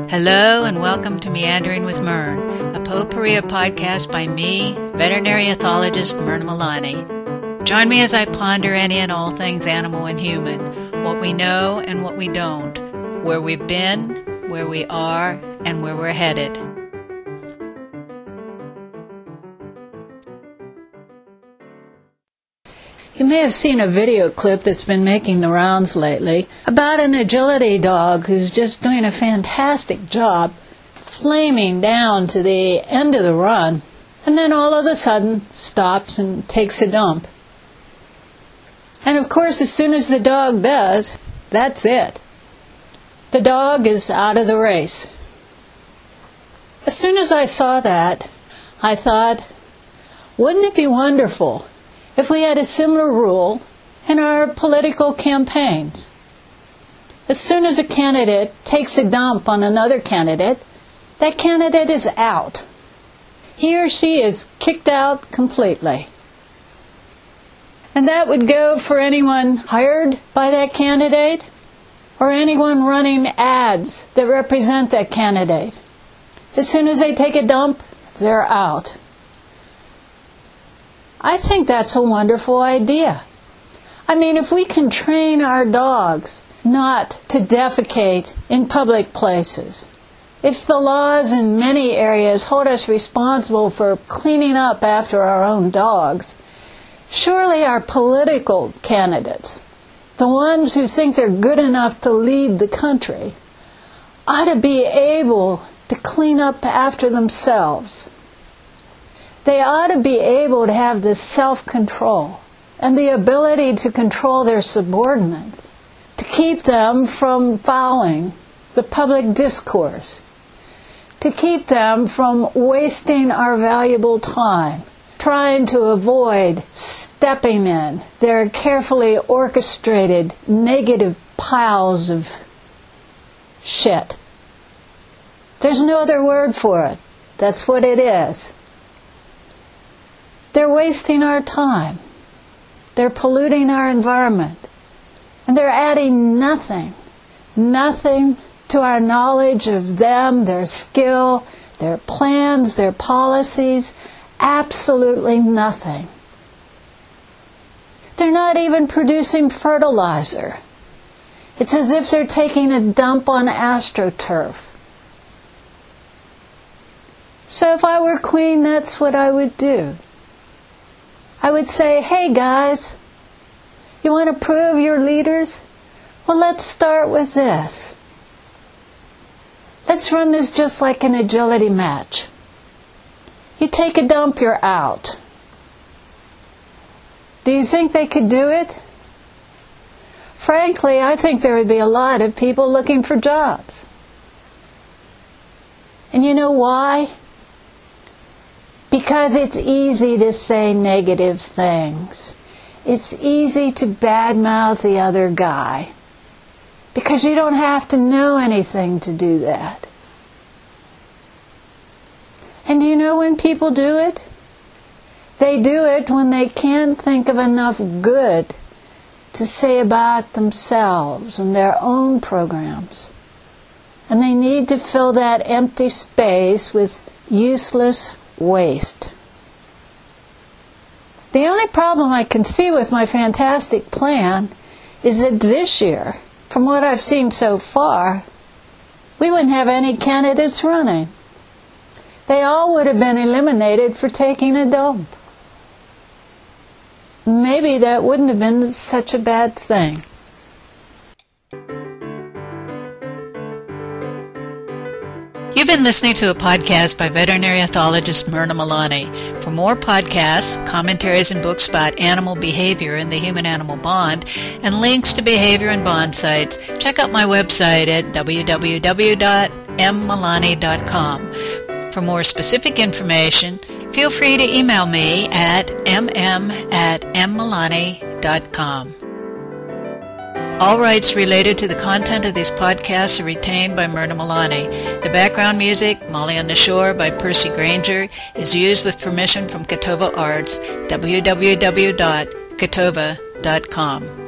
Hello and welcome to Meandering with Mern, a potpourri podcast by me, veterinary ethologist Myrna Milani. Join me as I ponder any and all things animal and human, what we know and what we don't, where we've been, where we are, and where we're headed. You may have seen a video clip that's been making the rounds lately about an agility dog who's just doing a fantastic job flaming down to the end of the run and then all of a sudden stops and takes a dump. And of course, as soon as the dog does, that's it. The dog is out of the race. As soon as I saw that, I thought, wouldn't it be wonderful if we had a similar rule in our political campaigns? As soon as a candidate takes a dump on another candidate, that candidate is out. He or she is kicked out completely. And that would go for anyone hired by that candidate or anyone running ads that represent that candidate. As soon as they take a dump, they're out. I think that's a wonderful idea. I mean, if we can train our dogs not to defecate in public places, if the laws in many areas hold us responsible for cleaning up after our own dogs, surely our political candidates, the ones who think they're good enough to lead the country, ought to be able to clean up after themselves. They ought to be able to have the self-control and the ability to control their subordinates, to keep them from fouling the public discourse, to keep them from wasting our valuable time, trying to avoid stepping in their carefully orchestrated negative piles of shit. There's no other word for it. That's what it is. They're wasting our time. They're polluting our environment. And they're adding nothing to our knowledge of them, their skill, their plans, their policies, absolutely nothing. They're not even producing fertilizer. It's as if they're taking a dump on AstroTurf. So if I were queen, that's what I would do. I would say, hey guys, you want to prove you're leaders? Well, let's start with this. Let's run this just like an agility match. You take a dump, you're out. Do you think they could do it? Frankly, I think there would be a lot of people looking for jobs. And you know why? Because it's easy to say negative things. It's easy to badmouth the other guy. Because you don't have to know anything to do that. And do you know when people do it? They do it when they can't think of enough good to say about themselves and their own programs. And they need to fill that empty space with useless waste. The only problem I can see with my fantastic plan is that this year, from what I've seen so far, we wouldn't have any candidates running. They all would have been eliminated for taking a dump. Maybe that wouldn't have been such a bad thing. You've been listening to a podcast by veterinary ethologist Myrna Milani. For more podcasts, commentaries, and books about animal behavior and the human-animal bond, and links to behavior and bond sites, check out my website at www.mmilani.com. For more specific information, feel free to email me at mm@mmilani.com. All rights related to the content of these podcasts are retained by Myrna Milani. The background music, Molly on the Shore by Percy Granger, is used with permission from Catova Arts, www.catova.com.